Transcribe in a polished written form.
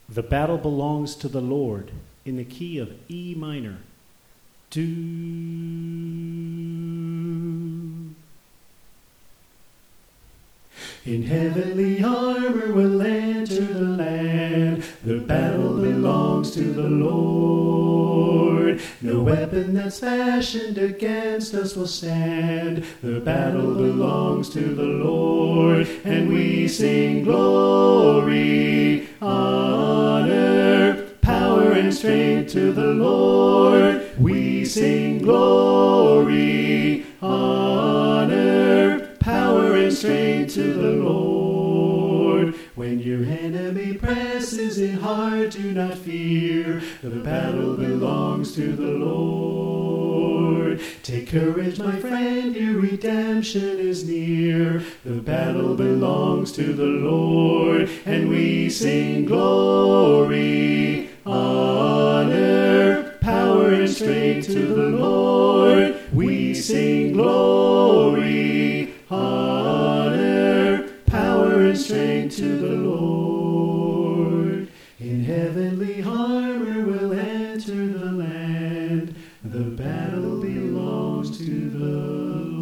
The battle belongs to the Lord in the key of E minor. Do. In heavenly armor we'll enter the land. The battle belongs to the Lord. No weapon that's fashioned against us will stand. The battle belongs to the Lord. And we sing glory, honor, power and strength to the Lord. We sing glory, honor, power and strength to the Lord. When your enemy presses in hard, do not fear. The battle belongs to the Lord. Take courage, my friend, your redemption is near. The battle belongs to the Lord. And we sing glory, honor, power and strength to the Lord. We sing glory, honor, power and strength to the Lord. In heavenly armor we'll enter the land. The battle belongs to the Lord.